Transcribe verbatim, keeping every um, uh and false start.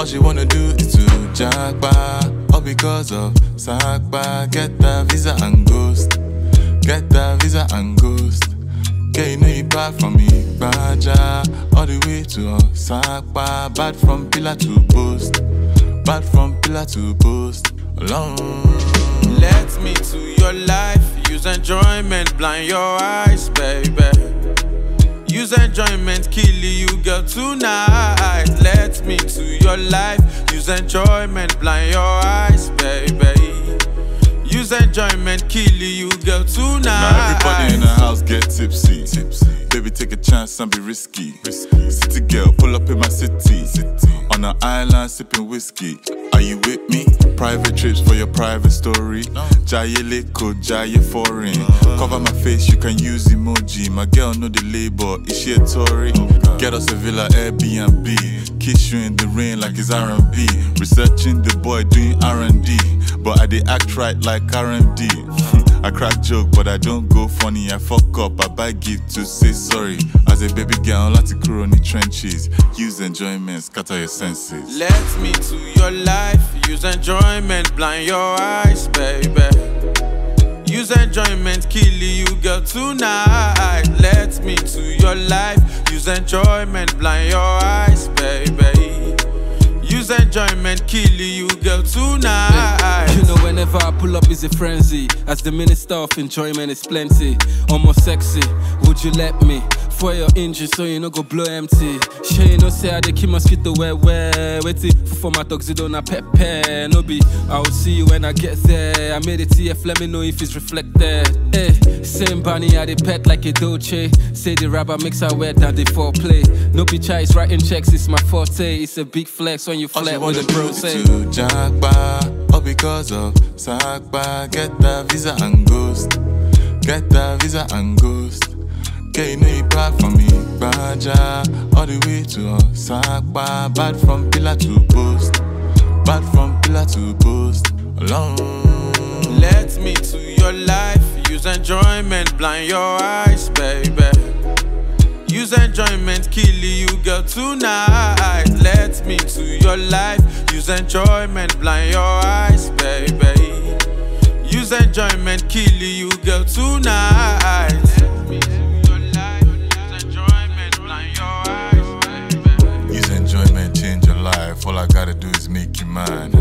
she wanna do is to jackpot, all because of Sakpa. Get that visa and ghost, get that visa and ghost. Yeah, you know you bad from me, Baja, all the way to Sakpa. Bad from pillar to post, bad from pillar to post. Alone. Let me to your life, use enjoyment, blind your eyes, baby. Use enjoyment, kill you, girl, tonight. Let me to your life, use enjoyment, blind your eyes, baby. Use enjoyment, kill you, girl, tonight. Now everybody in the house get tipsy. tipsy. Baby, take a chance and be risky. risky. City girl, pull up in my city. city. On an island, sipping whiskey. Are you with me? Private trips for your private story. No. Jaye Leko, Jaye Foreign. Uh-huh. Cover my face, you can use emoji. My girl know the label, is she a Tory? Oh, get us a villa, Airbnb. Kiss you in the rain like it's R and B. Researching the boy, doing R and D. But I dey act right like R M D. I crack joke, but I don't go funny. I fuck up, I buy gift to say sorry. As a baby girl, I like to grow in the trenches. Use enjoyment, scatter your senses. Let me to your life, use enjoyment, blind your eyes, baby. Use enjoyment, kill you, girl, tonight. Let me to your life, use enjoyment, blind your eyes, baby. Use enjoyment, kill you, girl, tonight. You know, whenever I pull up, it's a frenzy. As the minister of enjoyment is plenty. Almost sexy, would you let me? For your injury, so you no go blow empty. Sure, you know, say I dey keep mosquito where, where. Wait till for my tuxedo na pepe. No be, I will see you when I get there. I made it T F, let me know if it's reflected. Hey, same bunny, I dey pet like a Dolce. Say the rapper makes her wet, that they foreplay. No be choice, writing checks, it's my forte. It's a big flex when you flirt with the bro say. To Jackpot, all because of Sakpa. Get that visa and ghost, get that visa and ghost. Yeah, you know you bad from me, Baja, all the way to Sakpa. Bad from pillar to post, bad from pillar to post. Alone. Let me to your life, use enjoyment, blind your eyes, baby. Use enjoyment, kill you, girl, tonight. Let me to your life, use enjoyment, blind your eyes, baby. Use enjoyment, kill you, girl, tonight. Let me to your life, use enjoyment, blind your eyes, baby. Use enjoyment, change your life. All I gotta do is make you mine.